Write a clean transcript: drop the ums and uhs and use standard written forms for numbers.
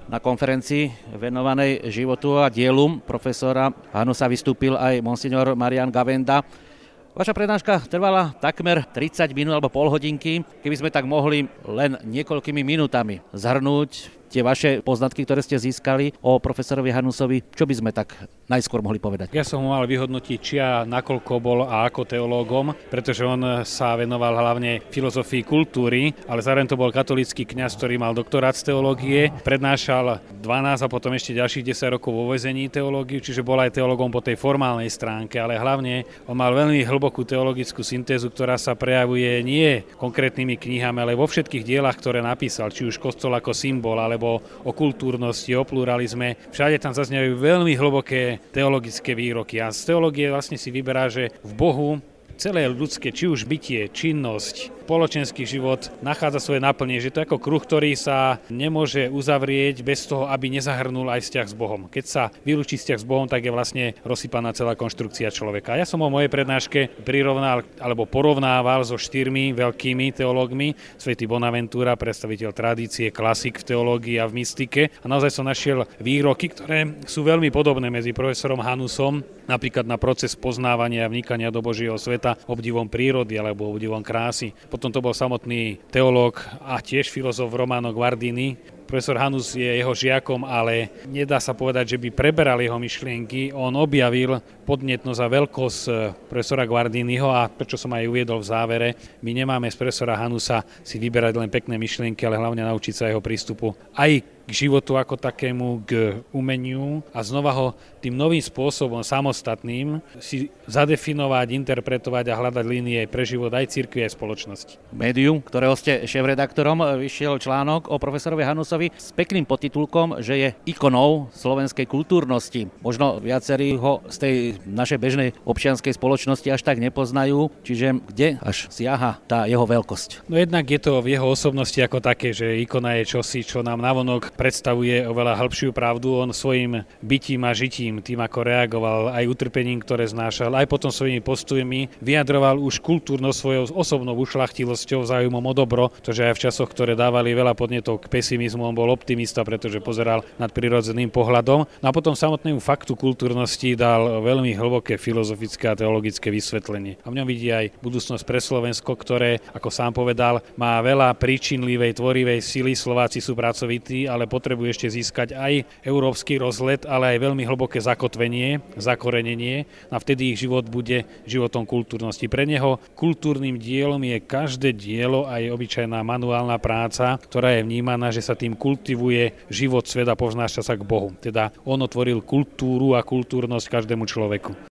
Na konferencii venovanej životu a dielu profesora Hanusa vystúpil aj monsignor Marián Gavenda. Vaša prednáška trvala takmer 30 minút alebo pol hodinky. Keby sme tak mohli len niekoľkými minútami zhrnúť tie vaše poznatky, ktoré ste získali o profesorovi Hanusovi, čo by sme tak najskôr mohli povedať? Ja som ho mal vyhodnotiť, či a nakoľko bol a ako teológom, pretože on sa venoval hlavne filozofii kultúry, ale zároveň to bol katolícky kňaz, ktorý mal doktorát z teológie, prednášal 12 a potom ešte ďalších 10 rokov vo väzení teológiu, čiže bol aj teológom po tej formálnej stránke, ale hlavne on mal veľmi hlbokú teologickú syntézu, ktorá sa prejavuje nie konkrétnymi knihami, ale vo všetkých dielach, ktoré napísal, či už Kostol ako symbol, alebo o kultúrnosti, o pluralizme. Všade tam zaznievajú veľmi hlboké teologické výroky. A z teológie vlastne si vyberá, že v Bohu celé ľudské, či už bytie, činnosť, spoločenský život nachádza svoje naplnenie, že to je ako kruh, ktorý sa nemôže uzavrieť bez toho, aby nezahrnul aj vzťah s Bohom. Keď sa vylúči vzťah s Bohom, tak je vlastne rozsypaná celá konštrukcia človeka. Ja som o mojej prednáške prirovnal alebo porovnával so 4 veľkými teológmi. Svätý Bonaventura, predstaviteľ tradície, klasik v teológii a v mystike. A naozaj som našiel výroky, ktoré sú veľmi podobné medzi profesorom Hanusom, napríklad na proces poznávania a vnikania do Božieho sveta obdivom prírody alebo obdivom krásy. Potom to bol samotný teológ a tiež filozof Romano Guardini. Profesor Hanus je jeho žiakom, ale nedá sa povedať, že by preberal jeho myšlienky. On objavil podnetnosť a veľkosť profesora Guardiniho a prečo som aj uviedol v závere, my nemáme z profesora Hanusa si vyberať len pekné myšlienky, ale hlavne naučiť sa jeho prístupu aj k životu ako takému, k umeniu a znova ho tým novým spôsobom samostatným si zadefinovať, interpretovať a hľadať línie pre život aj cirkvi, aj spoločnosti. Médium, ktorého ste šéfredaktorom, vyšiel článok o profesorovi Hanusovi s pekným podtitulkom, že je ikonou slovenskej kultúrnosti. Možno viacerí ho z tej našej bežnej občianskej spoločnosti až tak nepoznajú, čiže kde až siaha tá jeho veľkosť? No jednak je to v jeho osobnosti ako také, že ikona je čosi, čo nám navonok predstavuje oveľa hĺbšiu pravdu. On svojim bytím a žitím, tým ako reagoval, aj utrpením, ktoré znášal, aj potom svojimi postojmi vyjadroval už kultúrnosť svojou osobnou ušľachtilosťou, záujmom o dobro, pretože aj v časoch, ktoré dávali veľa podnetov k pesimizmu, on bol optimista, pretože pozeral nad prirodzeným pohľadom. No a potom samotnému faktu kultúrnosti dal veľmi hlboké filozofické a teologické vysvetlenie. A v ňom vidí aj budúcnosť pre Slovensko, ktoré, ako sám povedal, má veľa príčinlivej, tvorivej sily. Slováci sú pracovití, ale potrebuje ešte získať aj európsky rozlet, ale aj veľmi hlboké zakotvenie, zakorenenie a vtedy ich život bude životom kultúrnosti. Pre neho kultúrnym dielom je každé dielo, aj obyčajná manuálna práca, ktorá je vnímaná, že sa tým kultivuje život, svet a povznáša sa k Bohu. Teda on otvoril kultúru a kultúrnosť každému človeku.